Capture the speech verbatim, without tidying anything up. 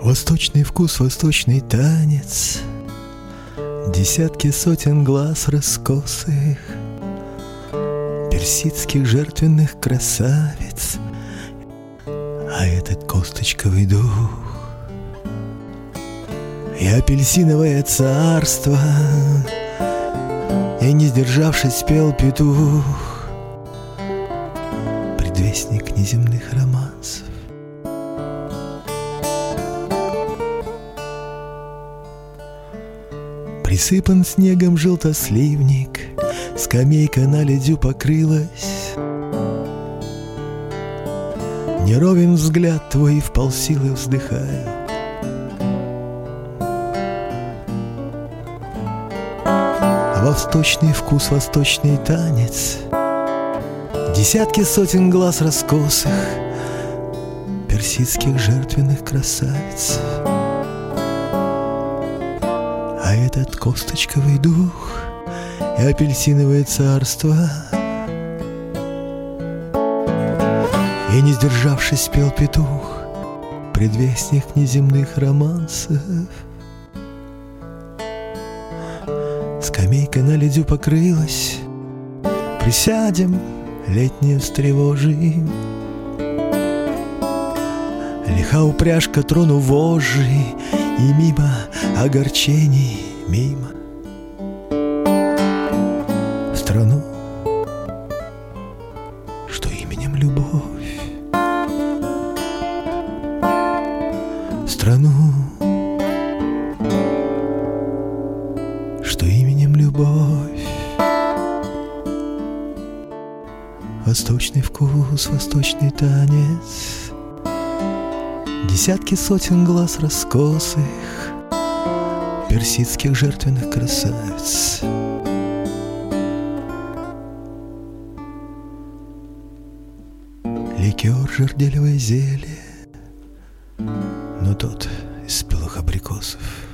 Восточный вкус, восточный танец, десятки сотен глаз раскосых, персидских жертвенных красавиц, а этот косточковый дух и апельсиновое царство. И, не сдержавшись, спел петух, предвестник неземных романсов. Присыпан снегом желтосливник, скамейка на ледю покрылась. Неровен взгляд твой, вполсилы вздыхаю. Восточный вкус, восточный танец, десятки сотен глаз раскосых, персидских жертвенных красавиц, а этот косточковый дух и апельсиновое царство. И, не сдержавшись, спел петух, предвестник неземных романсов. Скамейка на ледю покрылась, присядем, летнее встревожим. Лиха упряжка, трону вожжи, и мимо огорчений, мимо в страну, что именем любовь, в страну, что именем любовь. Восточный вкус, восточный танец, десятки сотен глаз раскосых, персидских жертвенных красавиц. Ликер, жерделевое зелье, но тот из спелых абрикосов.